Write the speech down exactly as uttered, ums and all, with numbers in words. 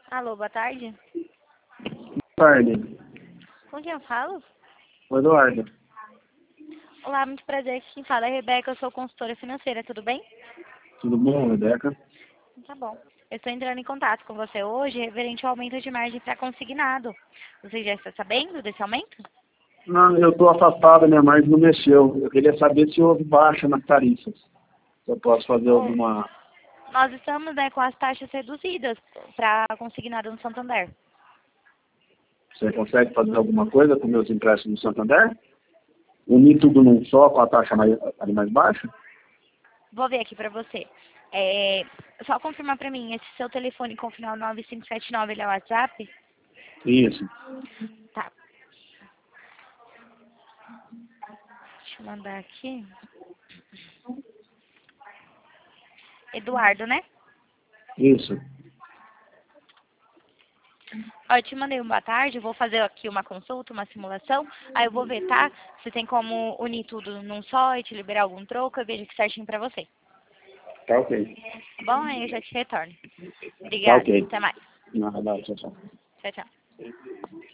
Alô, boa tarde. Boa tarde. Com quem eu falo? O Eduardo. Olá, muito prazer. Quem fala é a Rebeca, eu sou consultora financeira, tudo bem? Tudo bom, Rebeca? Tá bom. Eu estou entrando em contato com você hoje referente ao aumento de margem para consignado. Você já está sabendo desse aumento? Não, eu estou afastado, minha margem não mexeu. Eu queria saber se houve baixa nas tarifas. Se eu posso fazer Oh, alguma... nós estamos, né, com as taxas reduzidas para consignado no Santander. Você consegue fazer alguma coisa com meus empréstimos no Santander? Unir tudo num só com a taxa mais, ali mais baixa? Vou ver aqui para você. É, só confirmar para mim, esse seu telefone com o final nove cinco sete nove, ele é o WhatsApp? Isso. Tá. Deixa eu mandar aqui. Eduardo, né? Isso. Ó, eu te mandei um boa tarde, eu vou fazer aqui uma consulta, uma simulação, aí eu vou ver, tá? Se tem como unir tudo num só e te liberar algum troco, eu vejo aqui certinho pra você. Tá ok. Tá bom? Aí eu já te retorno. Tá Obrigada, ok. até mais. Nada, tchau, tchau. Tchau, tchau.